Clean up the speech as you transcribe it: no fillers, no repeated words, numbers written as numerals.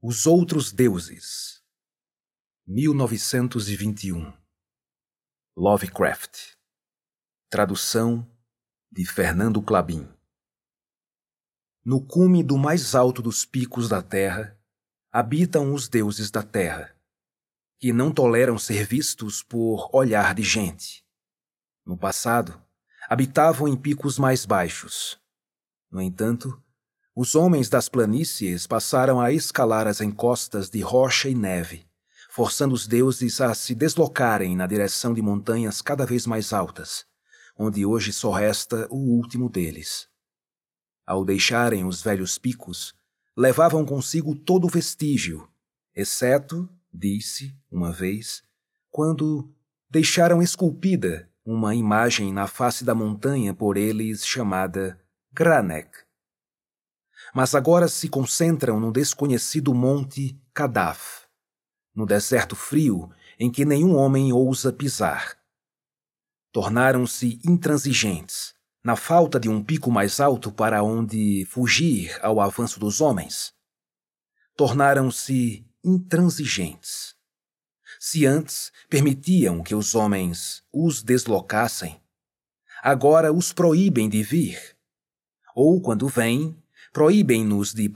Os Outros Deuses, 1921. Lovecraft. Tradução de Fernando Clabin. No cume do mais alto dos picos da terra, habitam os deuses da terra, que não toleram ser vistos por olhar de gente. No passado, habitavam em picos mais baixos. No entanto, os homens das planícies passaram a escalar as encostas de rocha e neve, forçando os deuses a se deslocarem na direção de montanhas cada vez mais altas, onde hoje só resta o último deles. Ao deixarem os velhos picos, levavam consigo todo o vestígio, exceto, disse, uma vez, quando deixaram esculpida uma imagem na face da montanha por eles chamada Granek. Mas agora se concentram no desconhecido monte Kadaf, no deserto frio em que nenhum homem ousa pisar. Tornaram-se intransigentes, na falta de um pico mais alto para onde fugir ao avanço dos homens. Tornaram-se intransigentes. Se antes permitiam que os homens os deslocassem, agora os proíbem de vir. Ou, quando vêm, proíbem-nos de